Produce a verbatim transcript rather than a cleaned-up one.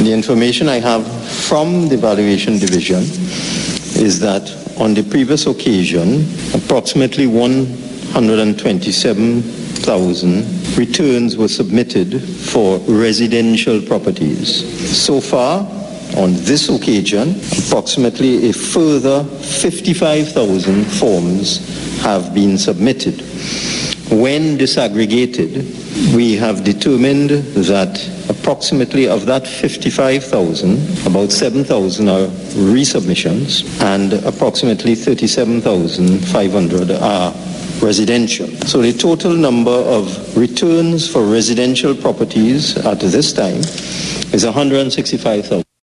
The information I have from the Valuation Division is that on the previous occasion, approximately one hundred twenty-seven thousand returns were submitted for residential properties. So far, on this occasion, approximately a further fifty-five thousand forms have been submitted. When disaggregated, we have determined that approximately of that fifty-five thousand, about seven thousand are resubmissions and approximately thirty-seven thousand five hundred are residential. So the total number of returns for residential properties at this time is one hundred sixty-five thousand.